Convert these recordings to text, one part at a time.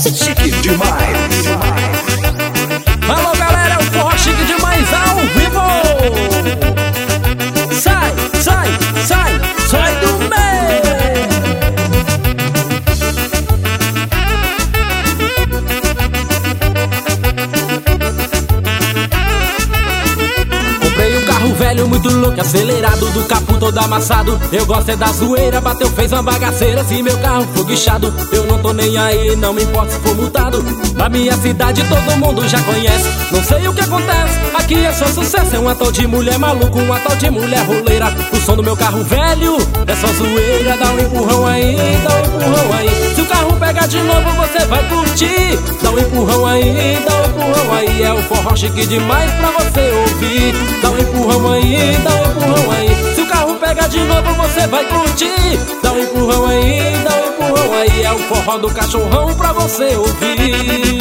Chique demais. Alô galera, o forró chique demais ao vivo. Sai, sai, sai, sai do meio. Comprei um carro velho muito louco, acelerado, do capô todo amassado. Eu gosto é da zoeira, bateu, fez uma bagaceira. Se meu carro for guichado, eu não tô nem aí, não me importa se for multado. Na minha cidade todo mundo já conhece, não sei o que acontece, aqui é só sucesso. É uma tal de mulher maluca, uma tal de mulher roleira. O som do meu carro velho é só zoeira. Dá um empurrão aí, dá um empurrão aí. Se o carro pegar de novo você vai curtir. Dá um empurrão aí, dá um empurrão aí. É o forró chique demais pra você ouvir. Dá um empurrão aí, dá um empurrão aí. Se o carro pegar de novo você vai curtir. Dá um empurrão aí, dá um empurrão aí. É o forró do cachorrão pra você ouvir.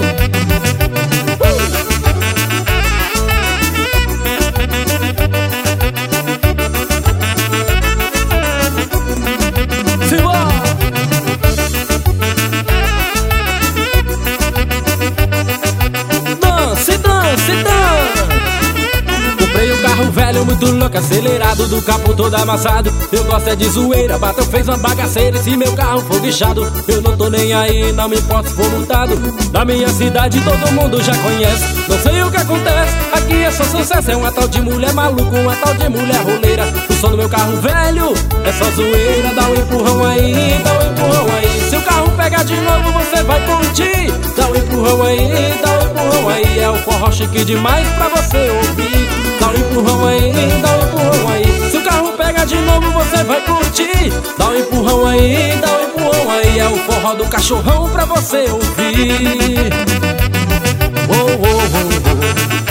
Comprei um carro velho muito louco, acelerado, do capô todo amassado. Eu gosto é de zoeira, bateu, fez uma bagaceira. E se meu carro for guichado, eu não tô nem aí, não me importa se for multado. Na minha cidade todo mundo já conhece, não sei o que acontece, aqui é só sucesso. É uma tal de mulher maluca, uma tal de mulher roleira. O som do meu carro velho é só zoeira. Dá um empurrão aí, dá um empurrão aí. Se o carro pegar de novo você vai curtir. Dá um empurrão aí, dá um empurrão aí. É o forró chique demais pra você ouvir. Dá um empurrão aí, dá um empurrão aí. Se o carro pega de novo você vai curtir. Dá um empurrão aí, dá um empurrão aí. É o forró do cachorrão pra você ouvir. Oh, oh, oh, oh.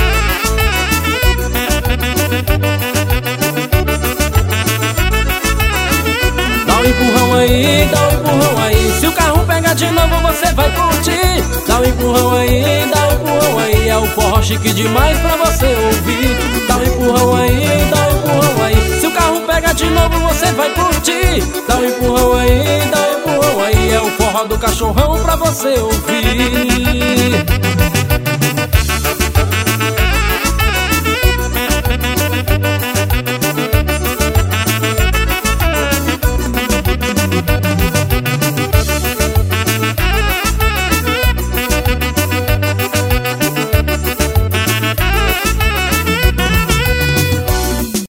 Dá um empurrão aí, dá um empurrão aí. Se o carro pega de novo você vai curtir. Dá um empurrão aí, dá um empurrão aí. É o forró chique demais pra você ouvir. Dá um empurrão aí, dá um empurrão aí. Se o carro pega de novo você vai curtir. Dá um empurrão aí, dá um empurrão aí. É o forró do cachorrão pra você ouvir.